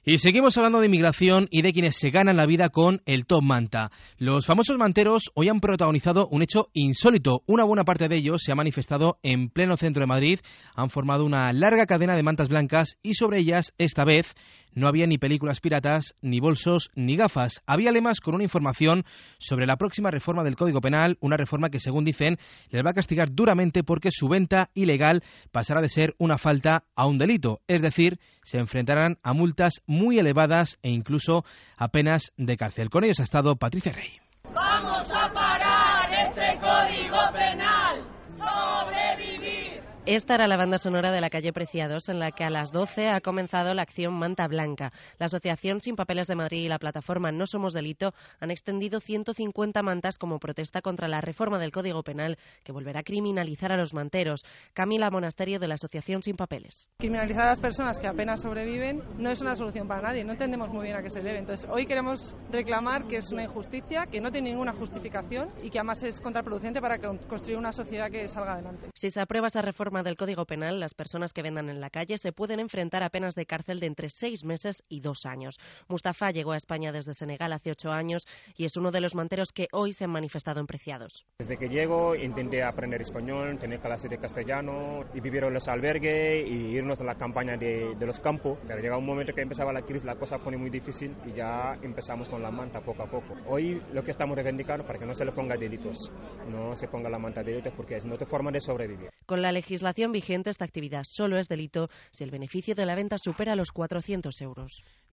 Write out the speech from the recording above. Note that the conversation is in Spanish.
Y seguimos hablando de inmigración y de quienes se ganan la vida con el top manta. Los famosos manteros hoy han protagonizado un hecho insólito. Una buena parte de ellos se ha manifestado en pleno centro de Madrid, han formado una larga cadena de mantas blancas y sobre ellas, esta vez, no había ni películas piratas, ni bolsos, ni gafas. Había lemas con una información sobre la próxima reforma del Código Penal, una reforma que, según dicen, les va a castigar duramente porque su venta ilegal pasará de ser una falta a un delito. Es decir, se enfrentarán a multas muy elevadas e incluso a penas de cárcel. Con ellos ha estado Patricia Rey. ¡Vamos a parar ese Código Penal! ¡Sobrevivir! Esta era la banda sonora de la calle Preciados, en la que a las 12 ha comenzado la acción Manta Blanca. La Asociación Sin Papeles de Madrid y la plataforma No Somos Delito han extendido 150 mantas como protesta contra la reforma del Código Penal que volverá a criminalizar a los manteros. Camila Monasterio, de la Asociación Sin Papeles. Criminalizar a las personas que apenas sobreviven no es una solución para nadie, no entendemos muy bien a qué se debe. Entonces, hoy queremos reclamar que es una injusticia, que no tiene ninguna justificación y que además es contraproducente para construir una sociedad que salga adelante. Si se aprueba esa reforma del Código Penal, las personas que vendan en la calle se pueden enfrentar a penas de cárcel de entre 6 meses y 2 años. Mustafa llegó a España desde Senegal hace 8 años y es uno de los manteros que hoy se han manifestado en Preciados. Desde que llego intenté aprender español, tener clases de castellano y vivir en los albergues y irnos a la campaña de los campos. Pero llega un momento que empezaba la crisis, la cosa pone muy difícil y ya empezamos con la manta poco a poco. Hoy lo que estamos reivindicando para que no se le ponga delitos, no se ponga la manta de delitos porque es otra forma de sobrevivir. Con la legislación vigente, esta actividad solo es delito si el beneficio de la venta supera los 400 euros.